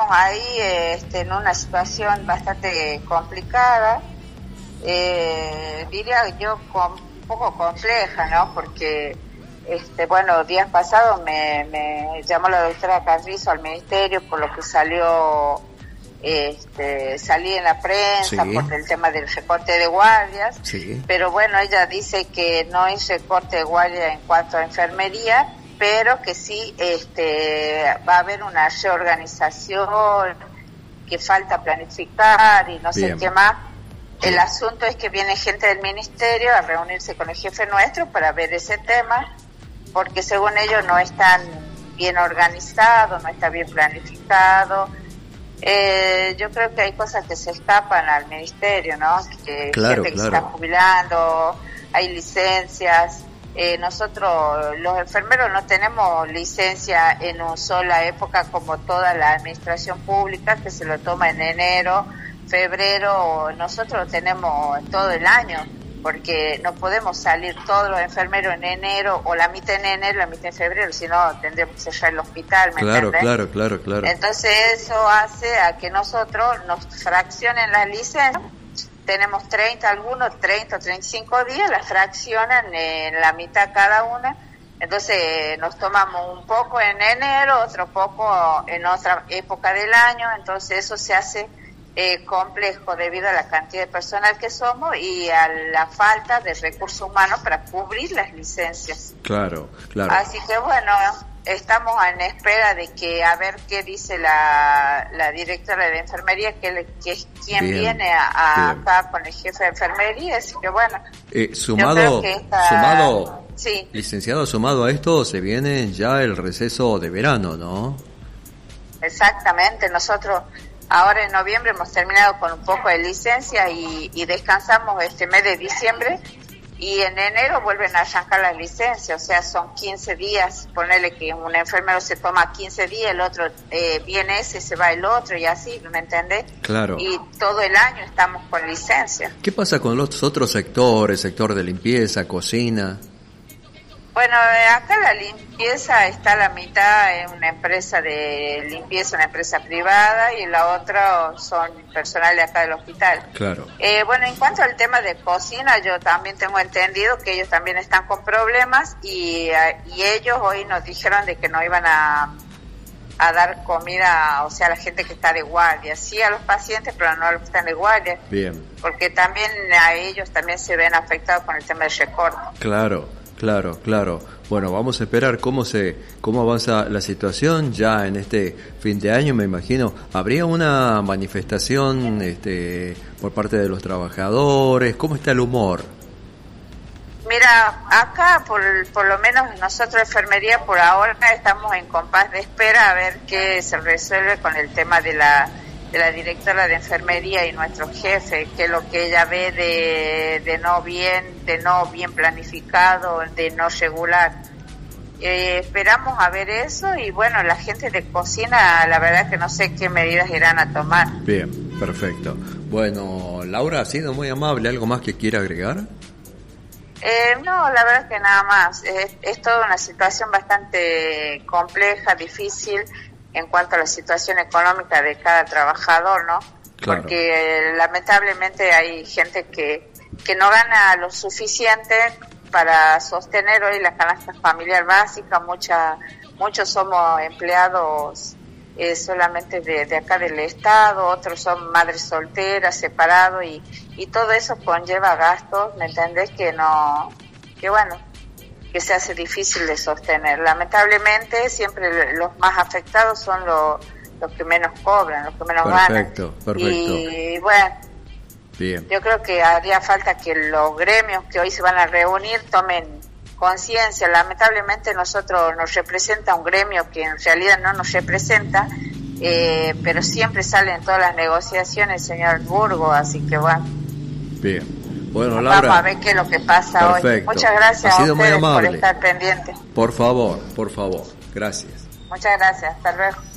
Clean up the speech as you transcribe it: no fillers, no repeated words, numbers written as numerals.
estamos ahí en una situación bastante complicada, diría yo un poco compleja, ¿no? Porque días pasados me llamó la doctora Carrizo al ministerio por lo que salí en la prensa, Sí. por el tema del recorte de guardias, Sí. pero bueno, ella dice que no hay recorte de guardia en cuanto a enfermería, pero que sí va a haber una reorganización, que falta planificar y no sé Bien. qué más. El asunto es que viene gente del ministerio a reunirse con el jefe nuestro para ver ese tema, porque según ellos no están bien organizados, no está bien planificado. Yo creo que hay cosas que se escapan al ministerio, ¿no? Que Claro, gente que claro. se está jubilando, hay licencias. Nosotros, los enfermeros, no tenemos licencia en una sola época como toda la administración pública, que se lo toma en enero, febrero. Nosotros lo tenemos todo el año, porque no podemos salir todos los enfermeros en enero, o la mitad en enero, la mitad en febrero, si no tendremos que cerrar el hospital, ¿me Claro, entiendes? claro. Entonces eso hace a que nosotros nos fraccionen las licencias. Tenemos 30 o 35 días, las fraccionan en la mitad cada una. Entonces nos tomamos un poco en enero, otro poco en otra época del año. Entonces eso se hace complejo debido a la cantidad de personal que somos y a la falta de recursos humanos para cubrir las licencias. Claro. Así que bueno, estamos en espera de que a ver qué dice la directora de enfermería, que es quien Bien, viene bien. acá con el jefe de enfermería. Así que bueno, Sumado, yo creo que sí. licenciado, sumado a esto, se viene ya el receso de verano, ¿no? Exactamente, nosotros ahora en noviembre hemos terminado con un poco de licencia y descansamos este mes de diciembre, y en enero vuelven a arrancar las licencias, o sea, son 15 días, ponerle que un enfermero se toma 15 días, el otro viene ese, se va el otro, y así, ¿me entendés? Claro. Y todo el año estamos con licencia. ¿Qué pasa con los otros sectores, sector de limpieza, cocina? Bueno, acá la limpieza está la mitad en una empresa de limpieza, una empresa privada, y la otra son personal de acá del hospital. Claro. Bueno, en cuanto al tema de cocina, yo también tengo entendido que ellos también están con problemas, y ellos hoy nos dijeron de que no iban a dar comida, o sea, a la gente que está de guardia, sí a los pacientes, pero no a los que están de guardia. Bien. Porque también a ellos también se ven afectados con el tema del recorte. Claro. Bueno, vamos a esperar cómo avanza la situación ya en este fin de año, me imagino. ¿Habría una manifestación por parte de los trabajadores? ¿Cómo está el humor? Mira, acá por lo menos nosotros enfermería por ahora estamos en compás de espera a ver qué se resuelve con el tema de la directora de enfermería y nuestro jefe, que es lo que ella ve de no bien planificado, de no regular. Esperamos a ver eso, y bueno, la gente de cocina, la verdad que no sé qué medidas irán a tomar. Bien, perfecto. Bueno, Laura, ha sido muy amable. ¿Algo más que quiera agregar? No, la verdad que nada más. Es toda una situación bastante compleja, difícil, en cuanto a la situación económica de cada trabajador, ¿no? Claro. Porque lamentablemente hay gente que no gana lo suficiente para sostener hoy la canasta familiar básica. Muchos somos empleados solamente de acá del Estado, otros son madres solteras, separados, y todo eso conlleva gastos, ¿me entendés? Que se hace difícil de sostener. Lamentablemente siempre los más afectados son los que menos cobran, los que menos ganan. Perfecto. Y bueno, bien. Yo creo que haría falta que los gremios que hoy se van a reunir tomen conciencia. Lamentablemente nosotros nos representa un gremio que en realidad no nos representa, pero siempre sale en todas las negociaciones el señor Burgo, así que bueno. Bien. Bueno, Laura, vamos a ver qué es lo que pasa perfecto. Hoy. Muchas gracias ha sido a muy ustedes amable por estar pendientes. Por favor. Gracias. Muchas gracias. Hasta luego.